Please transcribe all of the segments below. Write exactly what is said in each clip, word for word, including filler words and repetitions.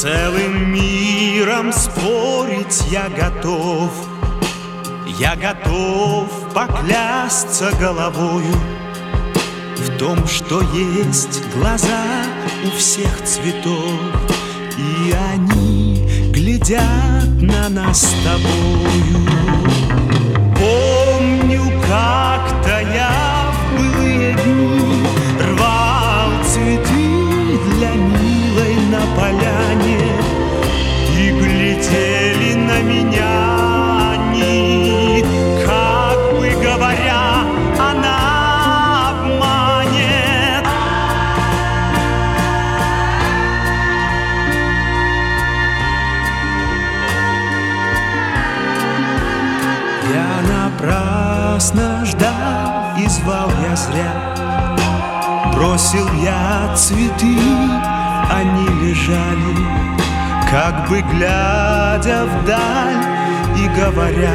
целым миром спорить я готов. Я готов поклясться головою в том, что есть глаза у всех цветов, и они глядят на нас с тобою. Помню, как-то я в былые дни рвал цветы для милой на поляне, и глядели на меня они, как бы говоря, она обманет. Я напрасно ждал и звал я зря, бросил я цветы, они лежали, как бы глядя вдаль и говоря: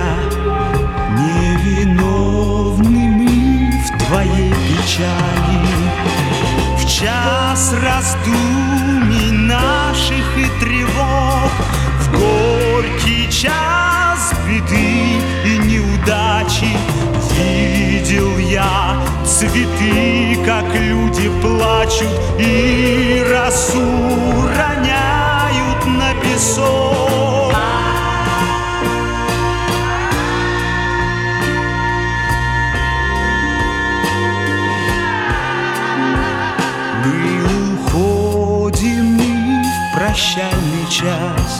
невиновны мы в твоей печали. В час раздумий наших и тревог, в горький час беды и неудачи, видел я цветы, как люди плачут и росу роняют на песок. Мы уходим мы в прощальный час,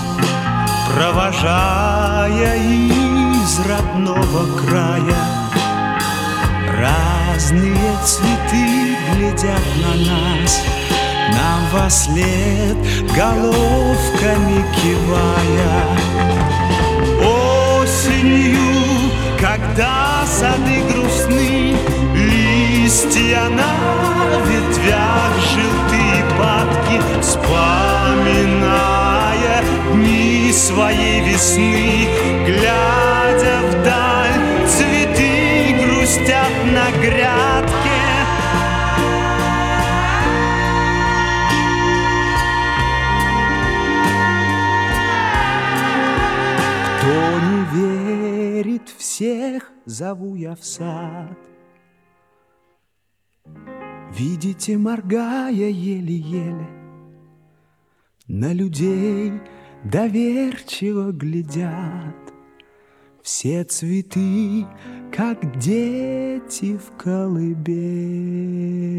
провожая из родного края. Разные цветы глядят на нас, нам вослед головками кивая. Осенью, когда сады грустны, листья на ветвях желтые падки, вспоминая дни своей весны, глядя вдаль, цветы грустят на грядке. Кто не верит, всех зову я в сад. Видите, моргая еле-еле, на людей доверчиво глядят. Все цветы, как дети в колыбели.